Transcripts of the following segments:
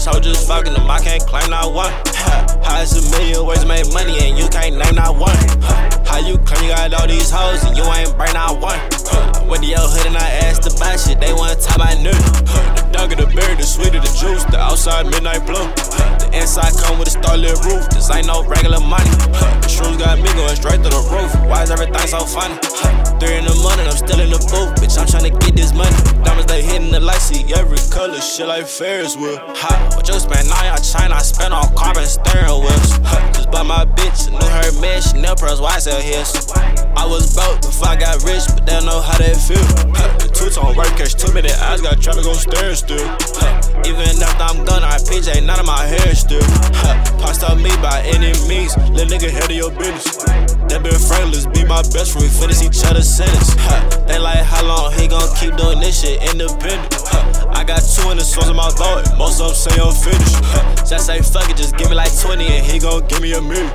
these hoes just fucking them, I can't claim not one. How it's a million ways to make money and you can't name not one. How you claim you got all these hoes and you ain't bring not one. Went to your hood and I asked to buy shit, they one time I knew. The darker the berry, the sweeter the juice, the outside midnight blue. The inside come with a starlit roof, this ain't no regular money. The shrooms got me going straight to the roof, why is everything so funny? 3 in the morning, I'm still in the booth, bitch, I'm tryna get this money. Diamonds, they hitting the light, see every color, shit like Ferris wheel. What you spend on your chain, I spend on carbon steering wheels. Just bought my bitch, knew her man, Chanel purse, YSL hits. I was broke before I got rich, but they don't know how that feel. The two-tone work, catch 2 minute eyes, got traffic on stairs still. Even after I'm done, I PJ, none of my hair still. Passed up me by any means, little nigga head of your business. That been frameless, be my best friend, we finish each other's sentence. They like how long he gon' keep doing this shit independent. I got 2 in the songs in my vote, most of them say I'm finished. Just say fuck it, just give me like 20 and he gon' give me a million.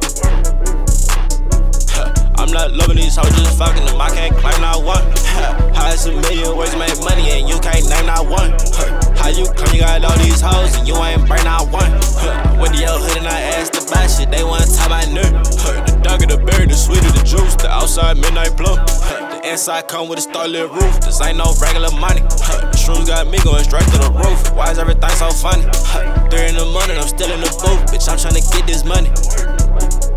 I'm not loving these hoes, just fucking them, I can't claim not one. How it's a million ways to make money and you can't name not one. How you claim you got all these hoes and you ain't bring not one. Went to your hood and I asked to buy shit, they one time I knew. The darker the berry, the sweeter the juice, the outside midnight blue. The inside come with a starlit roof, this ain't no regular money. The shrooms got me going straight to the roof, why is everything so funny? 3 in the morning, I'm still in the booth, bitch, I'm tryna get this money.